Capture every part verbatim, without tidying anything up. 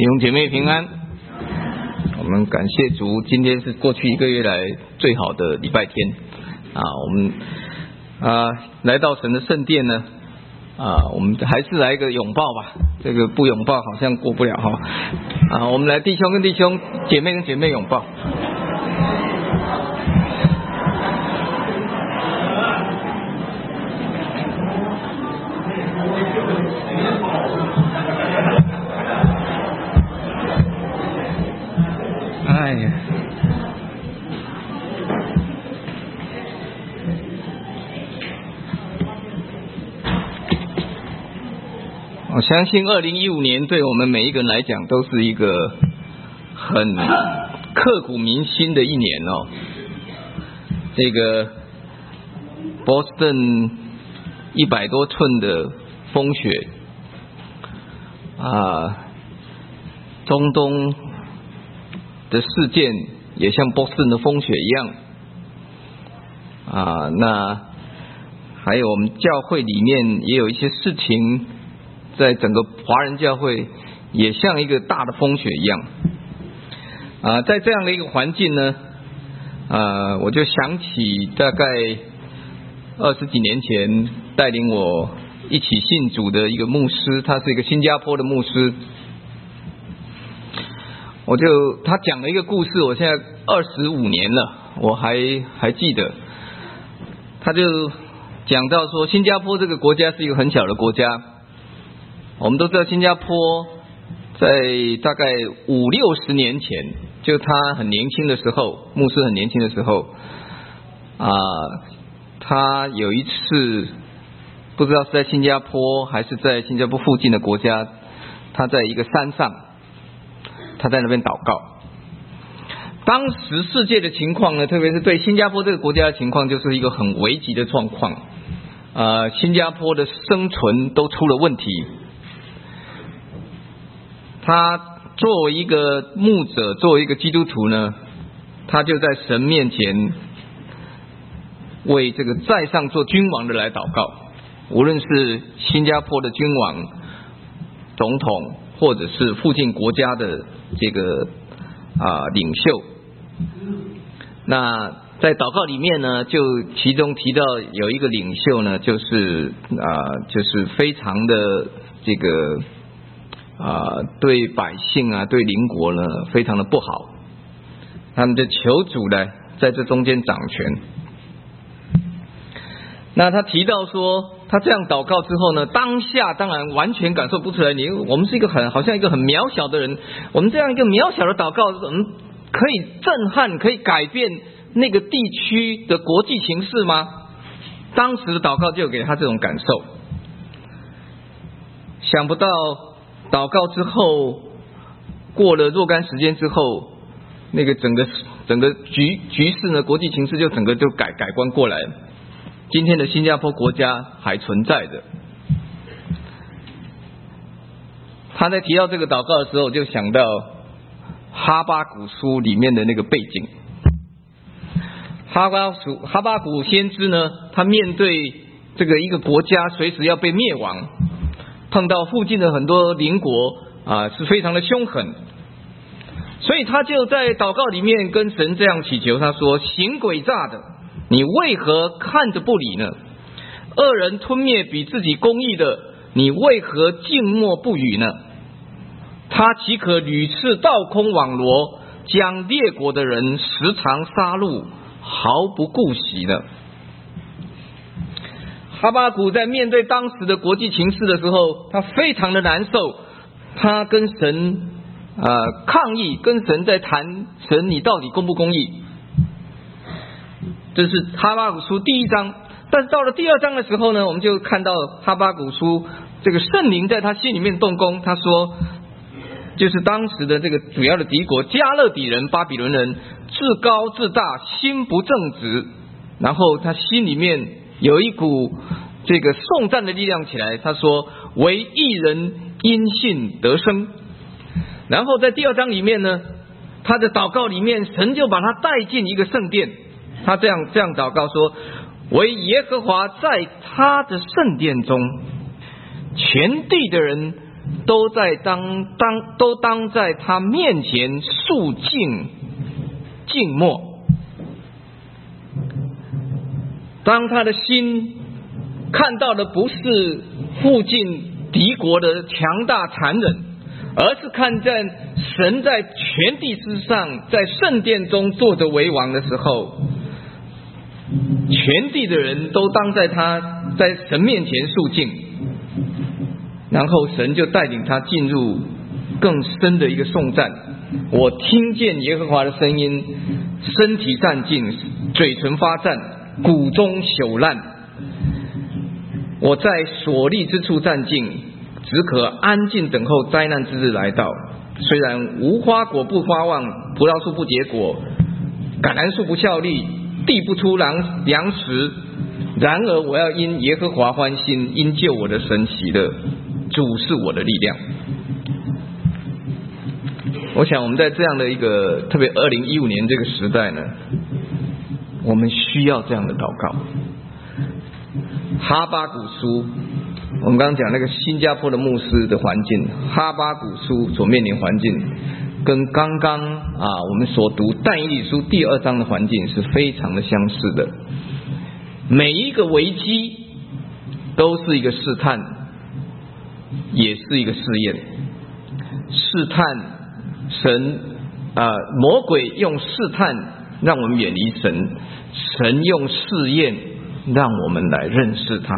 弟兄姐妹平安，我们感谢主，今天是过去一个月来最好的礼拜天啊！我们啊来到神的圣殿呢啊，我们还是来一个拥抱吧，这个不拥抱好像过不了哈啊！我们来弟兄跟弟兄，姐妹跟姐妹拥抱。哎呀，我相信二零一五年对我们每一个人来讲都是一个很刻骨铭心的一年哦。这个波士顿一百多寸的风雪啊，中东的事件也像波士顿的风雪一样啊，那还有我们教会里面也有一些事情，在整个华人教会也像一个大的风雪一样啊，在这样的一个环境呢啊，我就想起大概二十几年前带领我一起信主的一个牧师，他是一个新加坡的牧师。我就他讲了一个故事，我现在二十五年了，我还还记得。他就讲到说，新加坡这个国家是一个很小的国家。我们都知道，新加坡在大概五六十年前，就他很年轻的时候，牧师很年轻的时候，啊、呃，他有一次不知道是在新加坡还是在新加坡附近的国家，他在一个山上。他在那边祷告。当时世界的情况呢，特别是对新加坡这个国家的情况，就是一个很危急的状况。呃，新加坡的生存都出了问题。他作为一个牧者，作为一个基督徒呢，他就在神面前为这个在上做君王的来祷告。无论是新加坡的君王、总统，或者是附近国家的这个啊、呃、领袖，那在祷告里面呢，就其中提到有一个领袖呢，就是啊、呃、就是非常的这个啊、呃、对百姓啊对邻国呢非常的不好，他们就求主呢在这中间掌权。那他提到说，他这样祷告之后呢，当下当然完全感受不出来，你我们是一个很好像一个很渺小的人，我们这样一个渺小的祷告，我们可以震撼，可以改变那个地区的国际形势吗？当时的祷告就给他这种感受。想不到祷告之后，过了若干时间之后，那个整个整个局局势呢，国际形势就整个就改改观过来。今天的新加坡国家还存在着。他在提到这个祷告的时候，就想到哈巴谷书里面的那个背景。哈巴谷哈巴谷先知呢，他面对这个一个国家随时要被灭亡，碰到附近的很多邻国啊，是非常的凶狠，所以他就在祷告里面跟神这样祈求，他说：行诡诈的，你为何看着不理呢？恶人吞灭比自己公义的，你为何静默不语呢？他岂可屡次倒空网罗，将列国的人时常杀戮，毫不顾惜呢？哈巴谷在面对当时的国际情势的时候，他非常的难受，他跟神呃抗议，跟神在谈，神你到底公不公义？这是哈巴谷书第一章。但是到了第二章的时候呢，我们就看到哈巴谷书这个圣灵在他心里面动工。他说，就是当时的这个主要的敌国加勒底人、巴比伦人自高自大，心不正直，然后他心里面有一股这个颂赞的力量起来。他说，唯一人因信得生。然后在第二章里面呢，他的祷告里面，神就把他带进一个圣殿。他这样这样祷告说，唯耶和华在他的圣殿中，全地的人都在当当都当在他面前肃静静默。当他的心看到的不是附近敌国的强大残忍，而是看见神在全地之上，在圣殿中坐着为王的时候，全地的人都当在他在神面前肃静，然后神就带领他进入更深的一个颂赞。我听见耶和华的声音，身体战尽，嘴唇发战，骨中朽烂。我在所立之处战尽，只可安静等候灾难之日来到。虽然无花果不发旺，葡萄树不结果，橄榄树不效力，地不出粮粮食，然而我要因耶和华欢心，因救我的神喜乐，主是我的力量。我想我们在这样的一个特别二零一五年这个时代呢，我们需要这样的祷告。哈巴谷书，我们刚刚讲那个新加坡的牧师的环境，哈巴谷书所面临环境跟刚刚啊我们所读但以理书第二章的环境是非常的相似的。每一个危机都是一个试探，也是一个试验。试探神啊、呃，魔鬼用试探让我们远离神，神用试验让我们来认识他。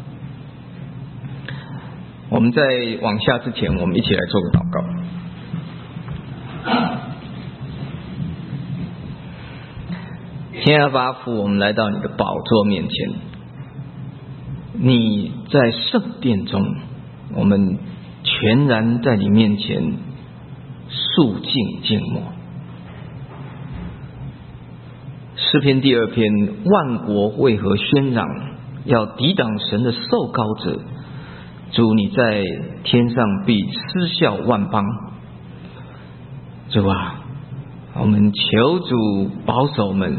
我们在往下之前，我们一起来做个祷告。天父阿父，我们来到你的宝座面前，你在圣殿中，我们全然在你面前肃静静默。诗篇第二篇，万国为何喧嚷，要抵挡神的受膏者？主，你在天上必嗤笑万邦。主啊，我们求主保守我们，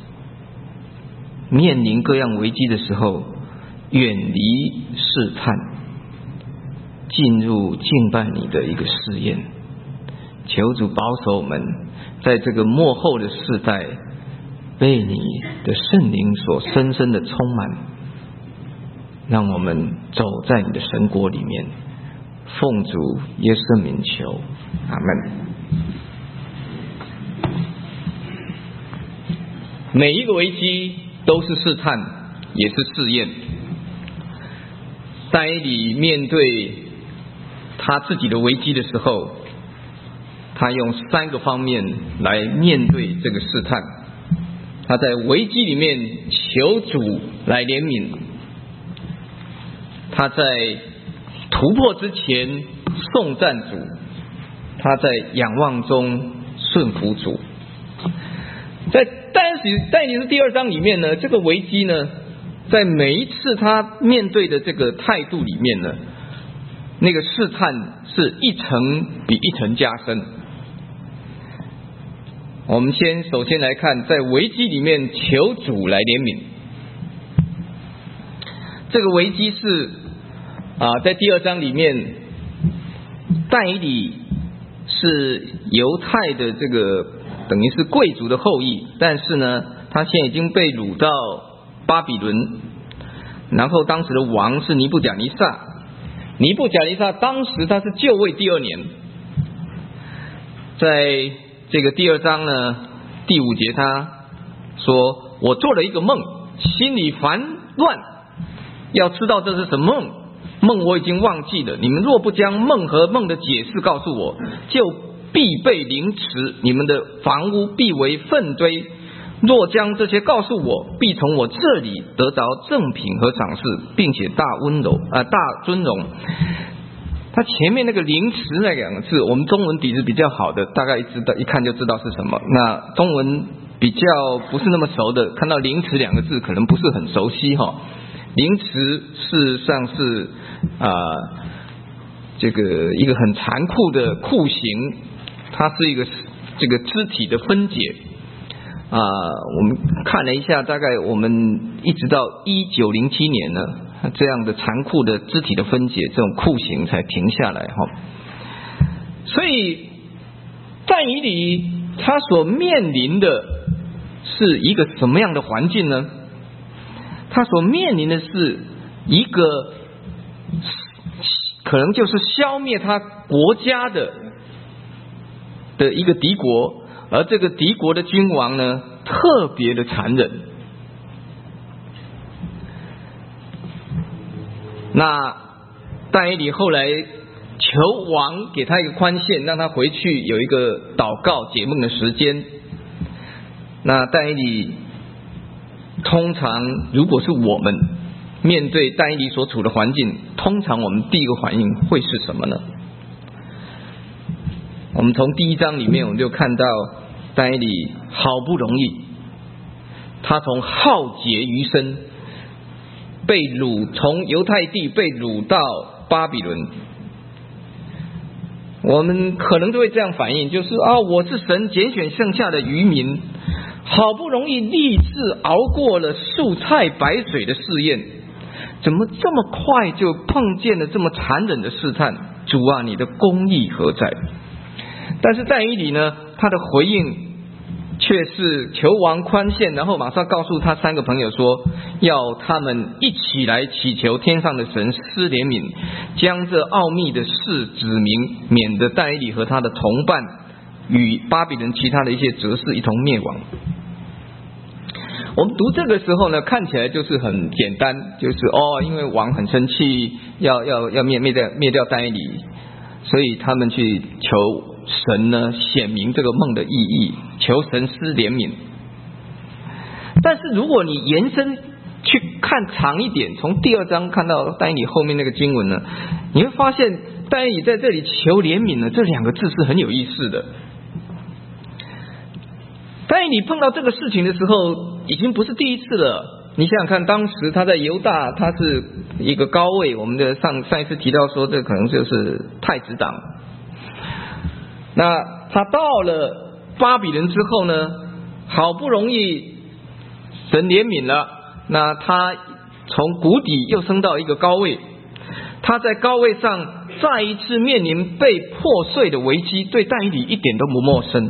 面临各样危机的时候，远离试探，进入敬拜你的一个试验。求主保守我们，在这个末后的世代，被你的圣灵所深深的充满，让我们走在你的神国里面。奉主耶稣名求，阿们。每一个危机都是试探，也是试验。但以理面对他自己的危机的时候，他用三个方面来面对这个试探。他在危机里面求主来怜悯，他在突破之前颂赞主，他在仰望中顺服主。在但以理书第二章里面呢，这个危机呢，在每一次他面对的这个态度里面呢，那个试探是一层比一层加深。我们先首先来看，在危机里面求主来怜悯。这个危机是啊，在第二章里面，但以理是犹太的这个等于是贵族的后裔，但是呢，他现在已经被掳到巴比伦，然后当时的王是尼布甲尼撒。尼布甲尼撒当时他是就位第二年，在这个第二章呢第五节他说，我做了一个梦，心里烦乱，要知道这是什么梦，梦我已经忘记了，你们若不将梦和梦的解释告诉我，就必被凌迟，你们的房屋必为粪堆，若将这些告诉我，必从我这里得着赠品和赏识，并且大温柔啊、呃、大尊荣。他前面那个凌迟那两个字，我们中文底子比较好的大概知道，一看就知道是什么。那中文比较不是那么熟的，看到凌迟两个字可能不是很熟悉哈。凌迟事实上是啊、呃、这个一个很残酷的酷刑，它是一个这个肢体的分解啊、呃。我们看了一下，大概我们一直到一九零七年呢， 这样的残酷的肢体的分解，这种酷刑才停下来哈。所以但以理他所面临的是一个什么样的环境呢？他所面临的是一个可能就是消灭他国家的的一个敌国，而这个敌国的君王呢，特别的残忍。那但以理后来求王给他一个宽限，让他回去有一个祷告解梦的时间。那但以理通常如果是我们面对但以理所处的环境，通常我们第一个反应会是什么呢？我们从第一章里面我们就看到但以理好不容易，他从浩劫余生被掳，从犹太地被掳到巴比伦。我们可能都会这样反应，就是啊，我是神拣选剩下的渔民，好不容易立志熬过了树菜白水的试验，怎么这么快就碰见了这么残忍的试探？主啊，你的公义何在？但是但以理呢，他的回应却是求王宽限，然后马上告诉他三个朋友说，要他们一起来祈求天上的神施怜悯，将这奥秘的事指明，免得但以理和他的同伴与巴比伦其他的一些哲士一同灭亡。我们读这个时候呢，看起来就是很简单，就是哦，因为王很生气，要要要灭灭掉灭掉但以理，所以他们去求神呢显明这个梦的意义，求神施怜悯。但是如果你延伸去看长一点，从第二章看到但以理后面那个经文呢，你会发现但以理在这里求怜悯呢，这两个字是很有意思的。但以理碰到这个事情的时候已经不是第一次了。你想想看，当时他在犹大，他是一个高位，我们的上上一次提到说，这可能就是太子党。那他到了巴比伦之后呢，好不容易神怜悯了，那他从谷底又升到一个高位，他在高位上再一次面临被破碎的危机，对但以理一点都不陌生。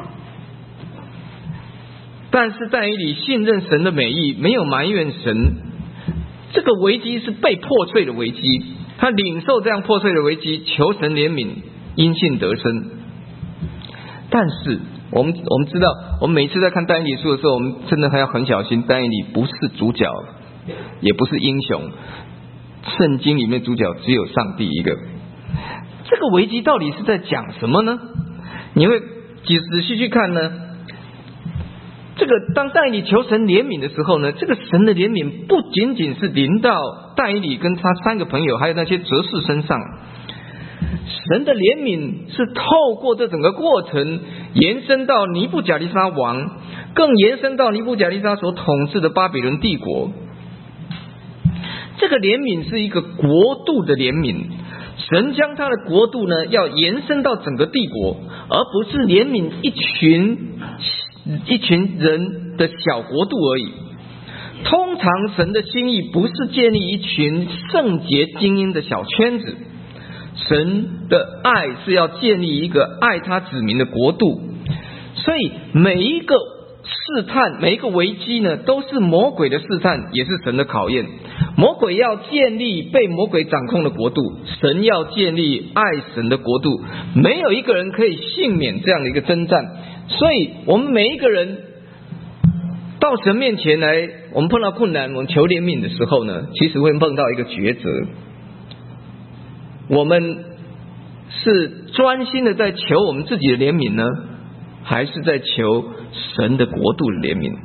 但是但以理信任神的美意，没有埋怨神。这个危机是被破碎的危机，他领受这样破碎的危机，求神怜悯，因信得生。但是我们我们知道，我们每次在看但以理书的时候，我们真的还要很小心，但以理不是主角，也不是英雄，圣经里面主角只有上帝一个。这个危机到底是在讲什么呢？你会仔细去看呢，这个当但以理求神怜悯的时候呢，这个神的怜悯不仅仅是临到但以理跟他三个朋友还有那些哲士身上，神的怜悯是透过这整个过程延伸到尼布甲尼撒王，更延伸到尼布甲尼撒所统治的巴比伦帝国。这个怜悯是一个国度的怜悯，神将他的国度呢要延伸到整个帝国，而不是怜悯一群一群人的小国度而已。通常神的心意不是建立一群圣洁精英的小圈子，神的爱是要建立一个爱他子民的国度。所以每一个试探，每一个危机呢，都是魔鬼的试探，也是神的考验。魔鬼要建立被魔鬼掌控的国度，神要建立爱神的国度，没有一个人可以幸免这样的一个征战。所以我们每一个人到神面前来，我们碰到困难，我们求怜悯的时候呢，其实会碰到一个抉择。我们是专心的在求我们自己的怜悯呢，还是在求神的国度的怜悯？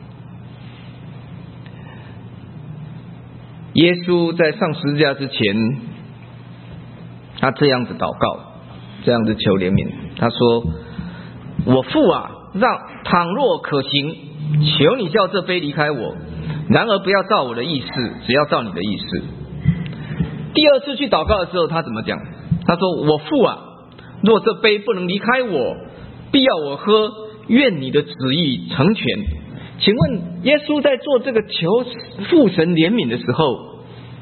耶稣在上十字架之前，他这样子祷告，这样子求怜悯。他说：我父啊，让倘若可行，求你叫这杯离开我，然而不要照我的意思，只要照你的意思。第二次去祷告的时候，他怎么讲？他说：我父啊，若这杯不能离开我，必要我喝，愿你的旨意成全。请问耶稣在做这个求父神怜悯的时候，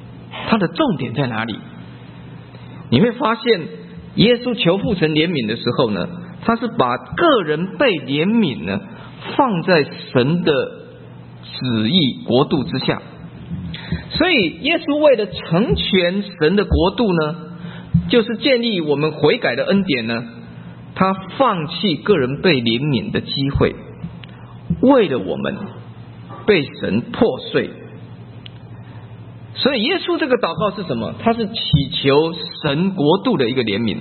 它的重点在哪里？你会发现耶稣求父神怜悯的时候呢，他是把个人被怜悯呢放在神的旨意国度之下。所以耶稣为了成全神的国度呢，就是建立我们悔改的恩典呢，他放弃个人被怜悯的机会，为了我们被神破碎。所以耶稣这个祷告是什么？他是祈求神国度的一个怜悯。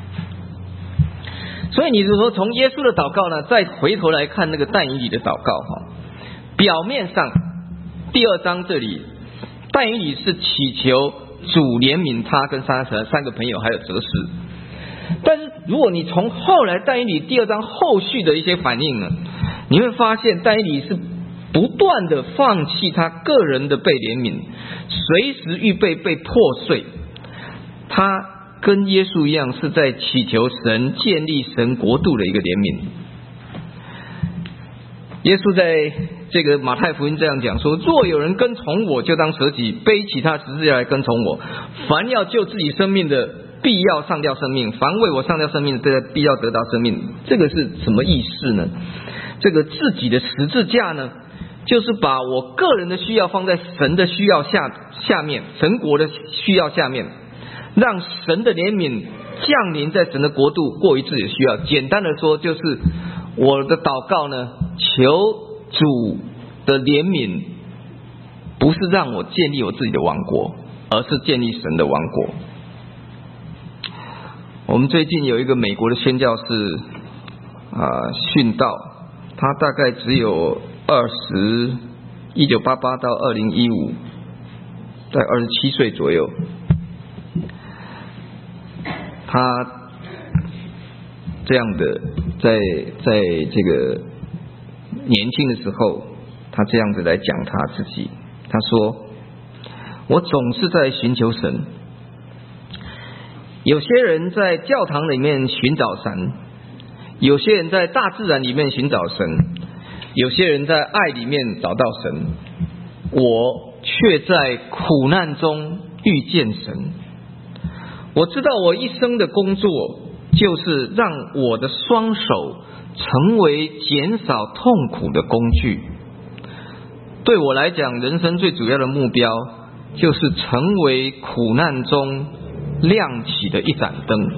所以你如果从耶稣的祷告呢，再回头来看那个但以理的祷告哈，表面上第二章这里但以理是祈求主怜悯他跟三三个朋友还有哲士，但是如果你从后来但以理第二章后续的一些反应呢，你会发现但以理是不断的放弃他个人的被怜悯，随时预备被破碎。他跟耶稣一样是在祈求神建立神国度的一个怜悯。耶稣在这个马太福音这样讲说，若有人跟从我，就当舍己，背起他十字架来跟从我。凡要救自己生命的，必要上吊生命；凡为我上吊生命的，必要得到生命。这个是什么意思呢？这个自己的十字架呢，就是把我个人的需要放在神的需要下下面，神国的需要下面，让神的怜悯降临在神的国度，过于自己的需要。简单的说，就是我的祷告呢，求主的怜悯，不是让我建立我自己的王国，而是建立神的王国。我们最近有一个美国的宣教士啊殉道，他大概只有二十，一九八八到二零一五，在二十七岁左右。他这样的在在这个年轻的时候，他这样子来讲他自己，他说：我总是在寻求神。有些人在教堂里面寻找神，有些人在大自然里面寻找神，有些人在爱里面找到神，我却在苦难中遇见神。我知道我一生的工作就是让我的双手成为减少痛苦的工具。对我来讲，人生最主要的目标就是成为苦难中亮起的一盏灯。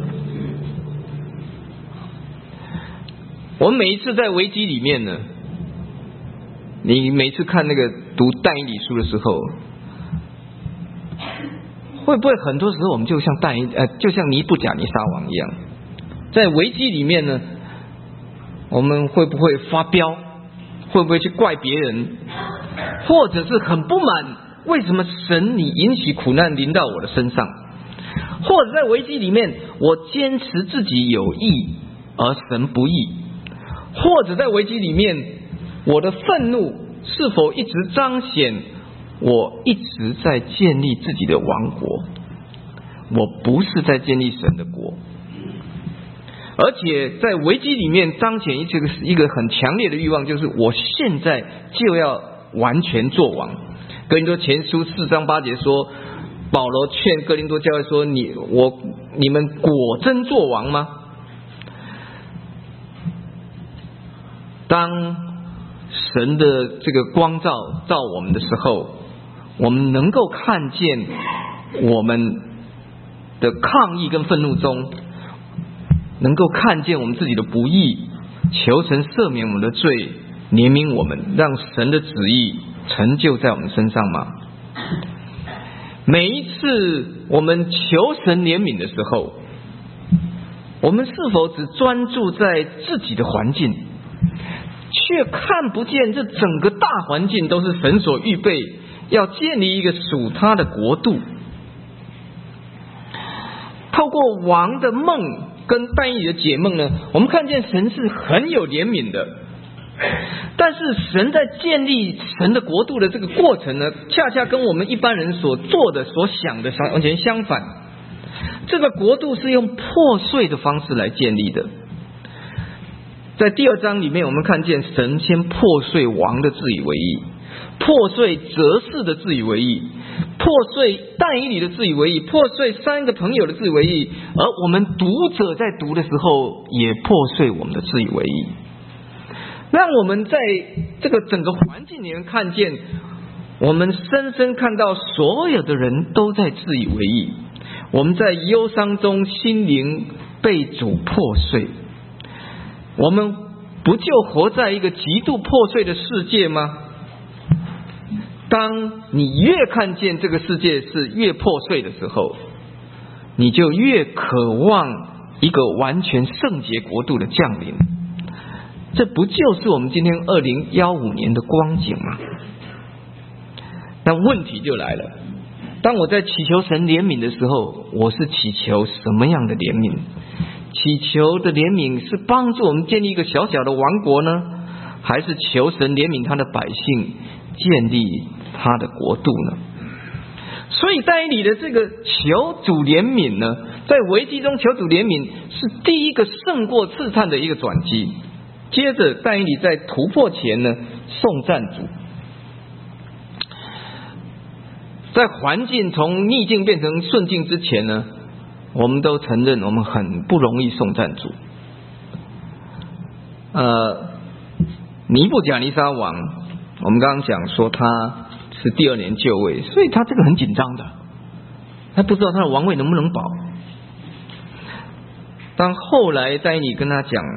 我们每一次在危机里面呢，你每次看那个读但以理书的时候，会不会很多时候我们就像但以呃，就像尼布甲尼撒王一样，在危机里面呢，我们会不会发飙？会不会去怪别人？或者是很不满，为什么神你允许苦难临到我的身上？或者在危机里面，我坚持自己有义，而神不义？或者在危机里面，我的愤怒是否一直彰显我一直在建立自己的王国，我不是在建立神的国。而且在危机里面彰显一个一个很强烈的欲望，就是我现在就要完全做王。哥林多前书四章八节说，保罗劝哥林多教会说，你我你们果真做王吗？当神的这个光照照我们的时候，我们能够看见我们的抗议跟愤怒中，能够看见我们自己的不义，求神赦免我们的罪，怜悯我们，让神的旨意成就在我们身上吗？每一次我们求神怜悯的时候，我们是否只专注在自己的环境，却看不见这整个大环境都是神所预备要建立一个属他的国度？透过王的梦跟但以理的解梦呢，我们看见神是很有怜悯的，但是神在建立神的国度的这个过程呢，恰恰跟我们一般人所做的所想的完全相反。这个国度是用破碎的方式来建立的。在第二章里面，我们看见神先破碎王的自以为意， 破碎哲士的自以为意，破碎但以理的自以为意，破碎三个朋友的自以为意，而我们读者在读的时候也破碎我们的自以为意，让我们在这个整个环境里面看见，我们深深看到所有的人都在自以为意，我们在忧伤中心灵被主破碎。我们不就活在一个极度破碎的世界吗？当你越看见这个世界是越破碎的时候，你就越渴望一个完全圣洁国度的降临。这不就是我们今天二零一五年的光景吗？那问题就来了，当我在祈求神怜悯的时候，我是祈求什么样的怜悯？祈求的怜悯是帮助我们建立一个小小的王国呢，还是求神怜悯他的百姓，建立他的国度呢？所以但以理的这个求主怜悯呢，在危机中求主怜悯是第一个胜过试探的一个转机。接着但以理在突破前呢，颂赞主。在环境从逆境变成顺境之前呢，我们都承认我们很不容易颂赞主。呃，尼布甲尼撒王，我们刚刚讲说他是第二年就位，所以他这个很紧张的，他不知道他的王位能不能保。当后来但以理跟他讲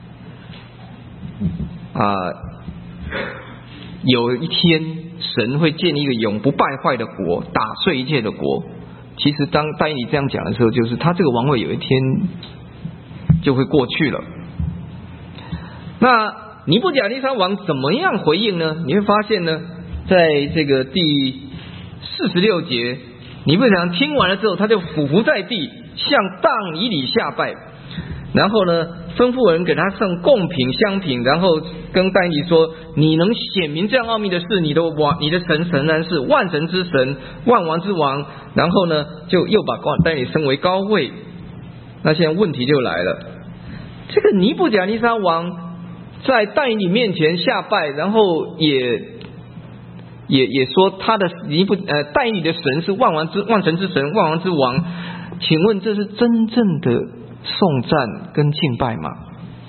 啊、呃，有一天神会建立一个永不败坏的国，打碎一切的国。其实当但以理这样讲的时候，就是他这个王位有一天就会过去了。那尼布甲尼撒王怎么样回应呢？你会发现呢，在这个第四十六节，尼布甲尼撒听完了之后，他就俯伏在地，向但以理下拜，然后呢吩咐人给他送贡品香品，然后跟但以理说：你能显明这样奥秘的事，你的王你的神神然是万神之神，万王之王。然后呢就又把但以理升为高位。那现在问题就来了，这个尼布甲尼撒王在但以理面前下拜，然后也也也说他的尼布呃但以理的神是万王之万神之神，万王之王。请问这是真正的颂赞跟敬拜吗？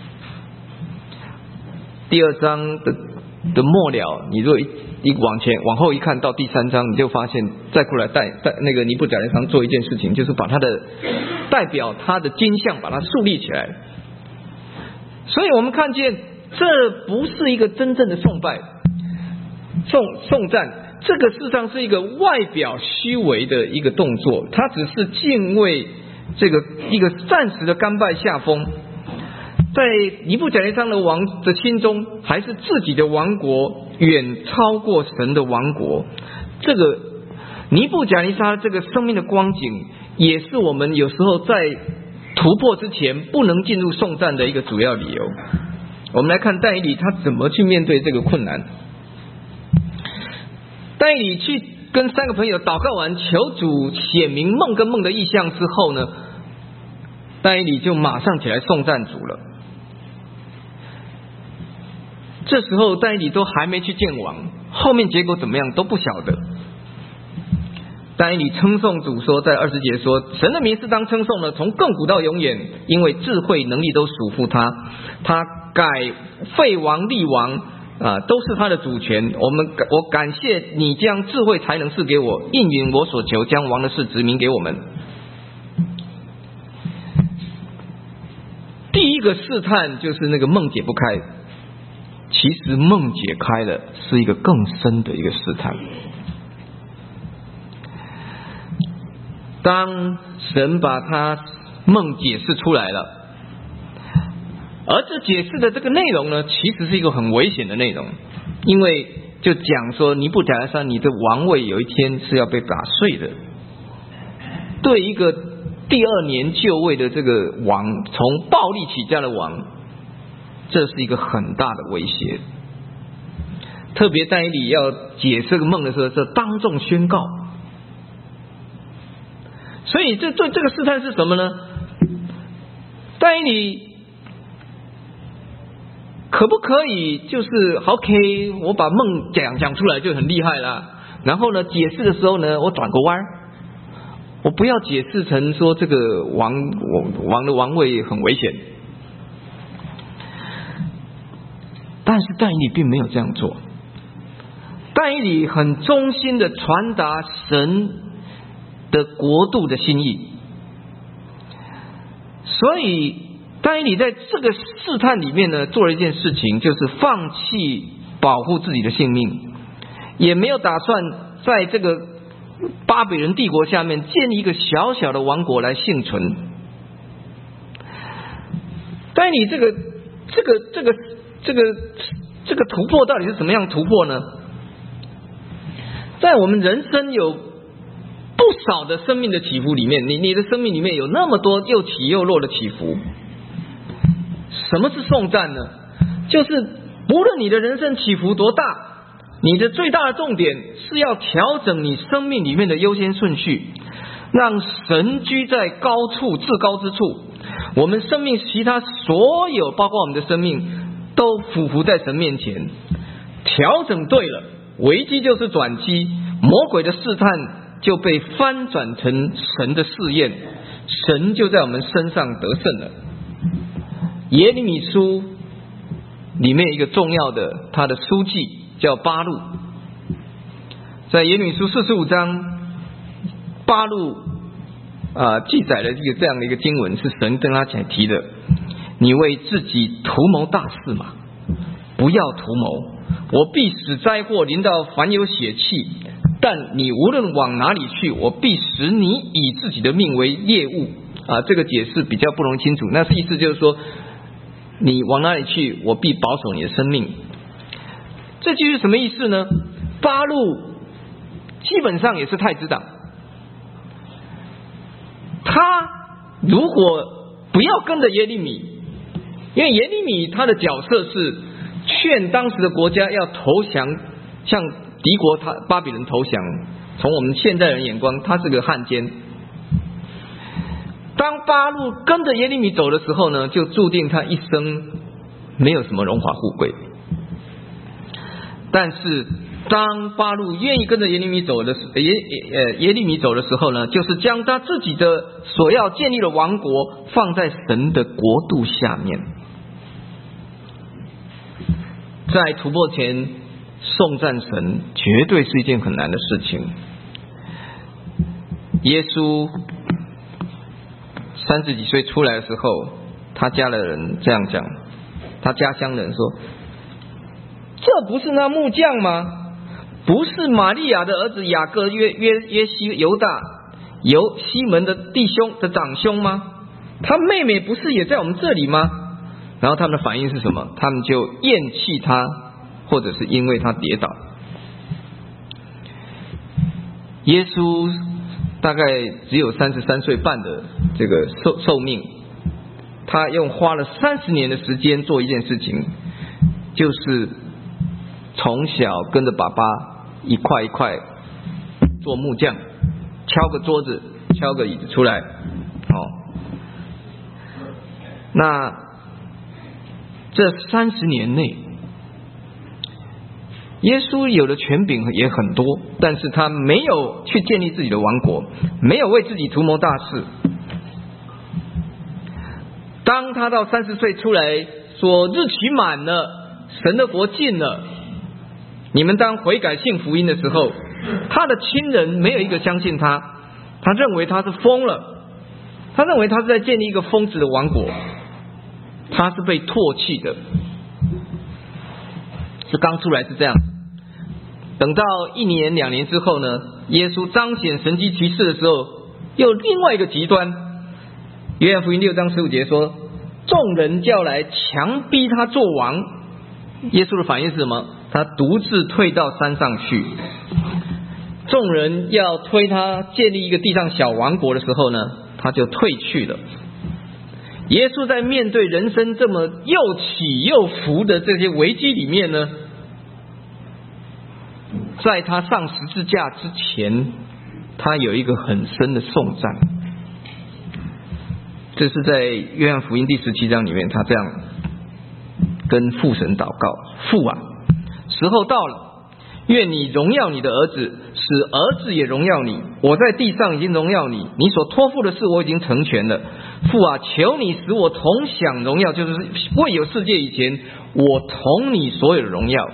第二章的的末了，你如果一一往前往后一看到第三章，你就发现再过来带带那个尼布甲尼撒做一件事情，就是把他的代表他的金像把它树立起来。所以我们看见这不是一个真正的颂拜颂颂赞，这个事实上是一个外表虚伪的一个动作，它只是敬畏这个一个暂时的甘拜下风。在尼布甲尼撒的王的心中，还是自己的王国远超过神的王国。这个尼布甲尼撒这个生命的光景，也是我们有时候在突破之前不能进入颂赞的一个主要理由。我们来看但以理他怎么去面对这个困难。但以理去跟三个朋友祷告完，求主显明梦跟梦的意象之后呢，但以理就马上起来颂赞主了。这时候但以理都还没去见王，后面结果怎么样都不晓得。但以理称颂主说，在二十节说，神的名是当称颂的，从亘古到永远，因为智慧能力都属乎他，他改废王立王啊，都是他的主权。我们我感谢你将智慧才能赐给我，应允我所求，将王的事指明给我们。第一个试探就是那个梦解不开，其实梦解开了是一个更深的一个试探。当神把他梦解释出来了，而这解释的这个内容呢，其实是一个很危险的内容，因为就讲说尼布甲尼撒你的王位有一天是要被打碎的。对一个第二年就位的这个王，从暴力起家的王，这是一个很大的威胁。特别但以理要解这个梦的时候，是当众宣告。所以这对这个试探是什么呢？但以理可可不可以就是 OK， 我把梦讲讲出来就很厉害啦。然后呢，解释的时候呢，我转个弯，我不要解释成说这个王王的王位很危险。但是但以理并没有这样做，但以理很忠心的传达神的国度的心意，所以但以理在这个试探里面呢，做了一件事情，就是放弃保护自己的性命，也没有打算在这个巴比伦帝国下面建立一个小小的王国来幸存。但以理这个这个这个这个这个突破到底是什么样突破呢？在我们人生有不少的生命的起伏里面，你你的生命里面有那么多又起又落的起伏。什么是颂赞呢？就是无论你的人生起伏多大，你的最大的重点是要调整你生命里面的优先顺序，让神居在高处至高之处，我们生命其他所有包括我们的生命都俯伏在神面前。调整对了，危机就是转机，魔鬼的试探就被翻转成神的试验，神就在我们身上得胜了。耶利米书里面一个重要的他的书记叫巴录，在耶利米书四十五章，巴录啊记载了一个这样的一个经文，是神跟他讲提的：你为自己图谋大事嘛，不要图谋，我必使灾祸临到凡有血气，但你无论往哪里去，我必使你以自己的命为猎物。啊，这个解释比较不容易清楚，那是意思就是说，你往哪里去，我必保守你的生命。这句是什么意思呢？巴录基本上也是太子党，他如果不要跟着耶利米，因为耶利米他的角色是劝当时的国家要投降，向敌国他巴比伦投降。从我们现代人眼光，他是个汉奸。当巴录跟着耶利米走的时候呢，就注定他一生没有什么荣华富贵。但是当巴录愿意跟着耶利米走的耶耶耶利米走的时候呢，就是将他自己的所要建立的王国放在神的国度下面。在突破前颂赞神绝对是一件很难的事情。耶稣三十几岁出来的时候，他家的人这样讲，他家乡人说：这不是那木匠吗？不是玛利亚的儿子雅各、约约约西、犹大、犹西门的弟兄的长兄吗？他妹妹不是也在我们这里吗？然后他们的反应是什么？他们就厌弃他，或者是因为他跌倒。耶稣大概只有三十三岁半的这个寿寿命，他用花了三十年的时间做一件事情，就是从小跟着爸爸一块一块做木匠，敲个桌子，敲个椅子出来。哦，那这三十年内，耶稣有的权柄也很多，但是他没有去建立自己的王国，没有为自己图谋大事。当他到三十岁出来说日期满了，神的国近了，你们当悔改信福音的时候，他的亲人没有一个相信他，他认为他是疯了，他认为他是在建立一个疯子的王国，他是被唾弃的。是刚出来是这样，等到一年两年之后呢，耶稣彰显神迹奇事的时候，又另外一个极端。约翰福音六章十五节说，众人叫来强逼他做王，耶稣的反应是什么？他独自退到山上去。众人要推他建立一个地上小王国的时候呢，他就退去了。耶稣在面对人生这么又起又伏的这些危机里面呢，在他上十字架之前，他有一个很深的颂赞。这是在约翰福音第十七章里面，他这样跟父神祷告：父啊，时候到了，愿你荣耀你的儿子，使儿子也荣耀你。我在地上已经荣耀你，你所托付的事我已经成全了。父啊，求你使我同享荣耀，就是未有世界以前，我同你所有的荣耀。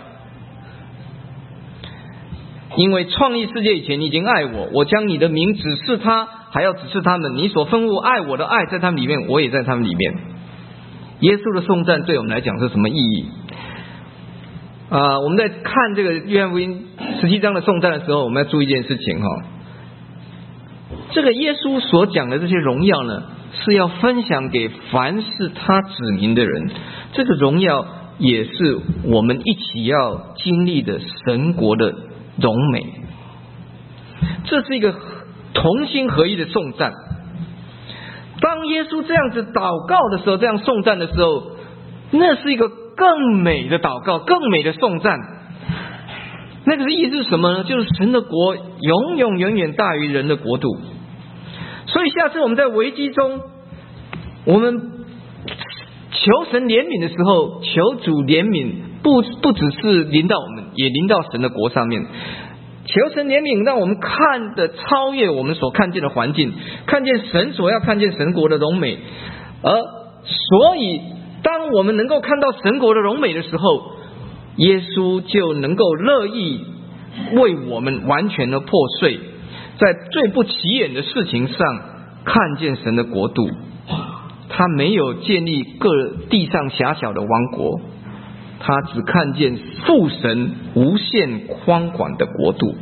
因为创立世界以前你已经爱我，我将你的名指示他，还要指示他们，你所吩咐爱我的爱在他们里面，我也在他们里面。耶稣的颂赞对我们来讲是什么意义？啊、呃，我们在看这个约翰福音十七章的颂赞的时候，我们要注意一件事情哈，这个耶稣所讲的这些荣耀呢，是要分享给凡是他子民的人，这个荣耀也是我们一起要经历的神国的荣美。这是一个同心合一的颂赞。当耶稣这样子祷告的时候，这样颂赞的时候，那是一个更美的祷告，更美的颂赞。那个意思是什么呢？就是神的国永永远远大于人的国度。所以下次我们在危机中，我们求神怜悯的时候，求主怜悯，不不只是临到我们，也临到神的国上面。求神怜悯，让我们看的超越我们所看见的环境，看见神所要看见神国的荣美。而所以当我们能够看到神国的荣美的时候，耶稣就能够乐意为我们完全的破碎，在最不起眼的事情上看见神的国度。他没有建立各地上狭小的王国，他只看见父神无限宽广的国度。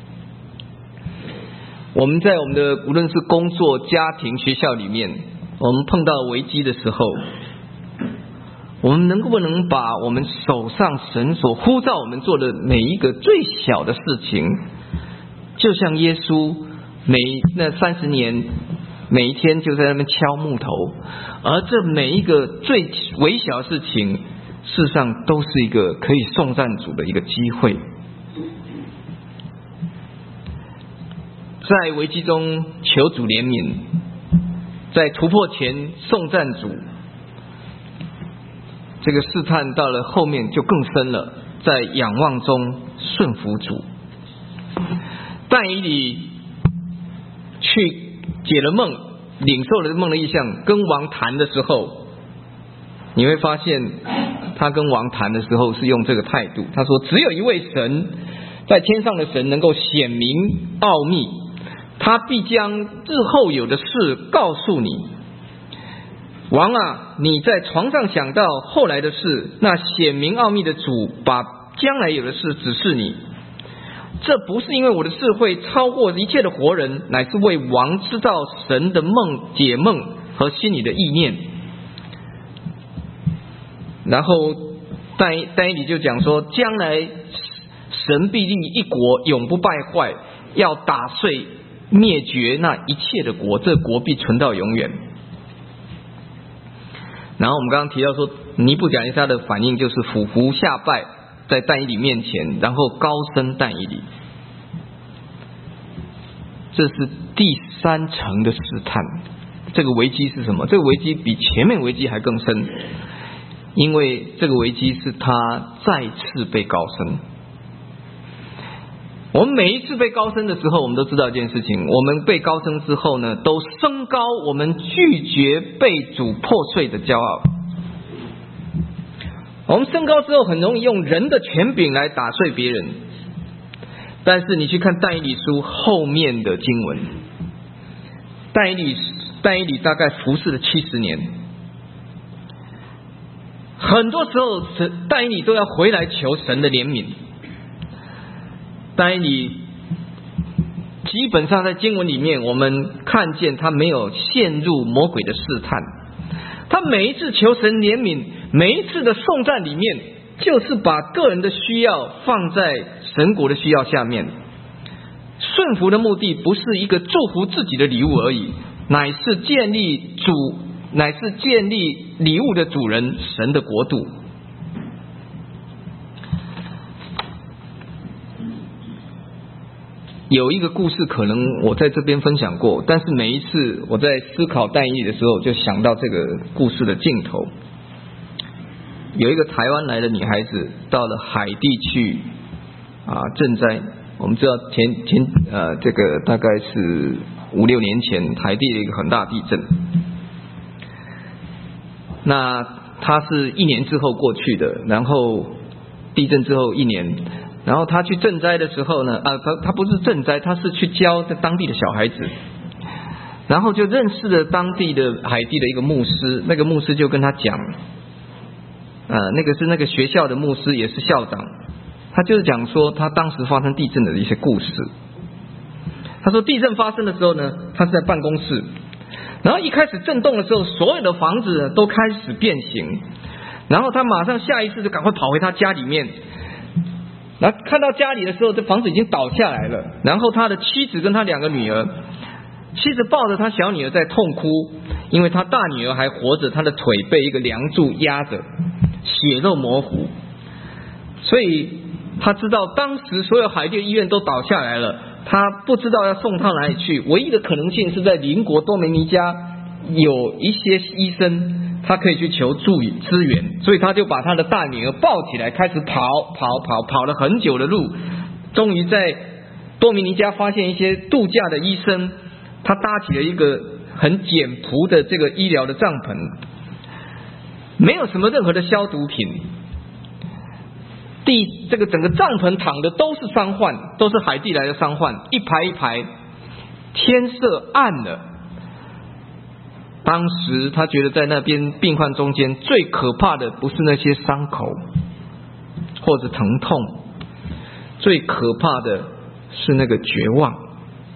我们在我们的无论是工作、家庭、学校里面，我们碰到危机的时候，我们能不能把我们手上神所呼召我们做的每一个最小的事情，就像耶稣每那三十年每一天就在那边敲木头，而这每一个最微小的事情，事实上都是一个可以颂赞主的一个机会。在危机中求主怜悯，在突破前颂赞主，这个试探到了后面就更深了，在仰望中顺服主。但以理去解了梦，领受了梦的意象，跟王谈的时候，你会发现他跟王谈的时候是用这个态度，他说只有一位神，在天上的神能够显明奥秘，他必将日后有的事告诉你。王啊，你在床上想到后来的事，那显明奥秘的主把将来有的事指示你。这不是因为我的智慧超过一切的活人，乃是为王知道神的梦、解梦和心里的意念。然后但但以理就讲说，将来神必立一国永不败坏，要打碎灭绝那一切的国，这国必存到永远。然后我们刚刚提到说，尼布甲尼撒的反应就是俯伏下拜在但以理面前，然后高声但以理。这是第三层的试探。这个危机是什么？这个危机比前面危机还更深，因为这个危机是他再次被高升。我们每一次被高升的时候，我们都知道一件事情，我们被高升之后呢，都升高我们拒绝被主破碎的骄傲。我们升高之后很容易用人的权柄来打碎别人，但是你去看但以理书后面的经文，但以理但以理大概服侍了七十年，很多时候但以理都要回来求神的怜悯。但以理基本上在经文里面，我们看见他没有陷入魔鬼的试探，他每一次求神怜悯，每一次的颂赞里面，就是把个人的需要放在神国的需要下面。顺服的目的不是一个祝福自己的礼物而已，乃是建立主，乃是建立礼物的主人神的国度。有一个故事可能我在这边分享过，但是每一次我在思考但以理的时候，就想到这个故事的尽头。 有一个台湾来的女孩子到了海地去啊赈灾。我们知道前前呃这个大概是五六年前海地的一个很大地震，那她是一年之后过去的，然后地震之后一年，然后她去赈灾的时候呢，啊她她不是赈灾，她是去教在当地的小孩子。然后就认识了当地的海地的一个牧师，那个牧师就跟他讲，呃，那个是那个学校的牧师，也是校长，他就是讲说他当时发生地震的一些故事。他说地震发生的时候呢，他是在办公室，然后一开始震动的时候，所有的房子呢都开始变形，然后他马上下意识就赶快跑回他家里面，然后看到家里的时候，这房子已经倒下来了，然后他的妻子跟他两个女儿。妻子抱着他小女儿在痛哭，因为他大女儿还活着，她的腿被一个梁柱压着，血肉模糊。所以他知道当时所有海地的医院都倒下来了，他不知道要送到哪里去，唯一的可能性是在邻国多米尼加有一些医生，他可以去求助支援，所以他就把他的大女儿抱起来，开始跑跑跑跑了很久的路，终于在多米尼加发现一些度假的医生。他搭起了一个很简朴的这个医疗的帐篷，没有什么任何的消毒品，地这个整个帐篷躺的都是伤患，都是海地来的伤患，一排一排，天色暗了。当时他觉得在那边病患中间最可怕的不是那些伤口或者疼痛，最可怕的是那个绝望。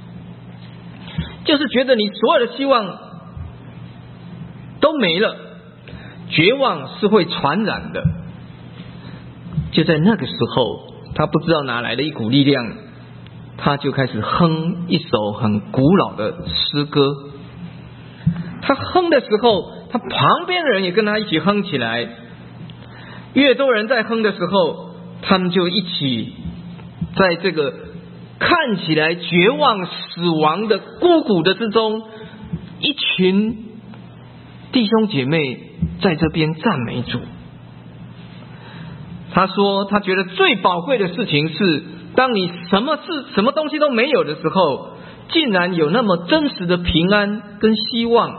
就是觉得你所有的希望都没了，绝望是会传染的。就在那个时候，他不知道哪来的一股力量，他就开始哼一首很古老的诗歌。他哼的时候，他旁边的人也跟他一起哼起来。越多人在哼的时候，他们就一起在这个看起来绝望死亡的孤苦的之中，一群弟兄姐妹在这边赞美主。他说他觉得最宝贵的事情是，当你什么事什么东西都没有的时候，竟然有那么真实的平安跟希望。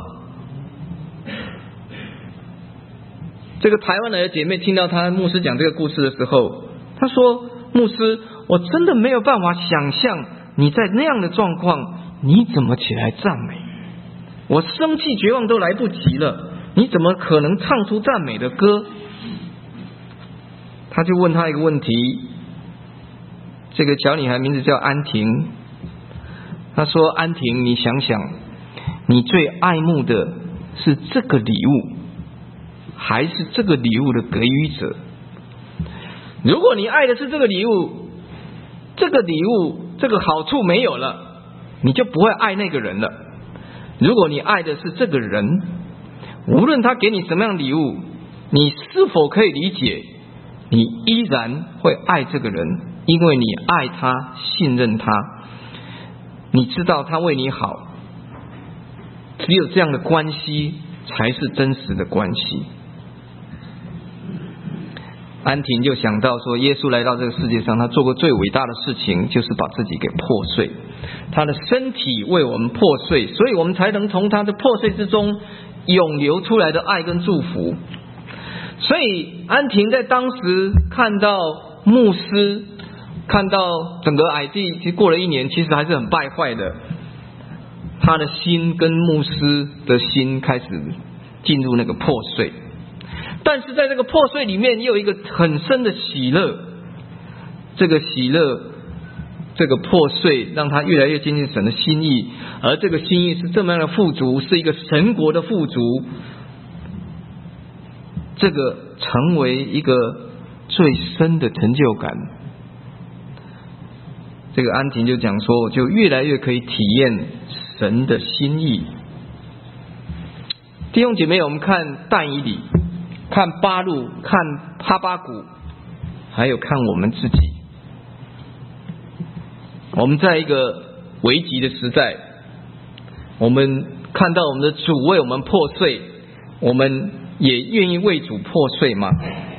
这个台湾来的姐妹听到他牧师讲这个故事的时候，他说，牧师，我真的没有办法想象你在那样的状况，你怎么起来赞美？我生气绝望都来不及了，你怎么可能唱出赞美的歌？他就问他一个问题，这个小女孩名字叫安婷。他说，安婷，你想想，你最爱慕的是这个礼物，还是这个礼物的给予者？如果你爱的是这个礼物，这个礼物这个好处没有了，你就不会爱那个人了。如果你爱的是这个人，无论他给你什么样的礼物，你是否可以理解，你依然会爱这个人，因为你爱他，信任他，你知道他为你好。只有这样的关系才是真实的关系。安婷就想到说，耶稣来到这个世界上，他做过最伟大的事情就是把自己给破碎，他的身体为我们破碎，所以我们才能从他的破碎之中涌流出来的爱跟祝福。所以安婷在当时看到牧师，看到整个海地，其实过了一年，其实还是很败坏的，他的心跟牧师的心开始进入那个破碎。但是在这个破碎里面也有一个很深的喜乐，这个喜乐，这个破碎让他越来越接近神的心意，而这个心意是这么样的富足，是一个神国的富足，这个成为一个最深的成就感。这个安婷就讲说，我就越来越可以体验神的心意。弟兄姐妹，我们看但以理，看巴路，看哈巴谷，还有看我们自己。我们在一个危急的时代，我们看到我们的主为我们破碎，我们也愿意为主破碎吗？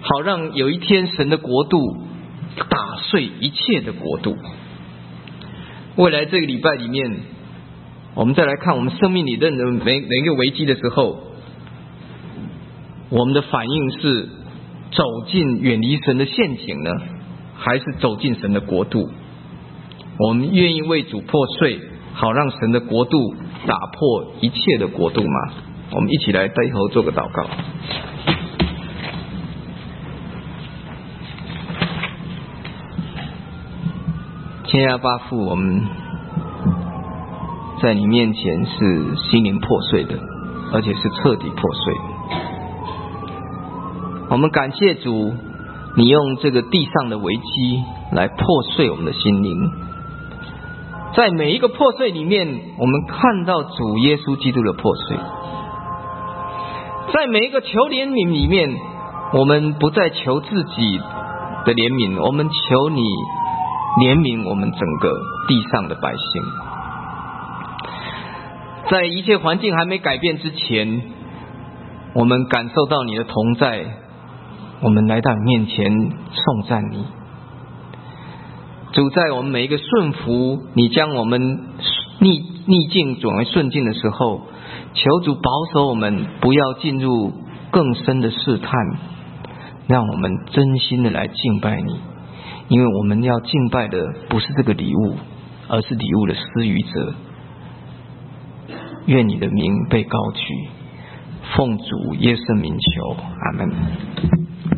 好让有一天神的国度打碎一切的国度。未来这个礼拜里面，我们再来看我们生命里任何每每一个危机的时候，我们的反应是走进远离神的陷阱呢，还是走进神的国度？我们愿意为主破碎，好让神的国度打破一切的国度吗？我们一起来低头做个祷告。天父爸父，我们在你面前是心灵破碎的，而且是彻底破碎。我们感谢主，你用这个地上的危机来破碎我们的心灵。在每一个破碎里面，我们看到主耶稣基督的破碎。在每一个求怜悯里面，我们不再求自己的怜悯，我们求你怜悯我们整个地上的百姓。在一切环境还没改变之前，我们感受到你的同在，我们来到你面前颂赞你。主，在我们每一个顺服，你将我们逆逆境转为顺境的时候，求主保守我们不要进入更深的试探，让我们真心的来敬拜你。因为我们要敬拜的不是这个礼物，而是礼物的施予者。愿你的名被高举，奉主耶稣名求，阿们。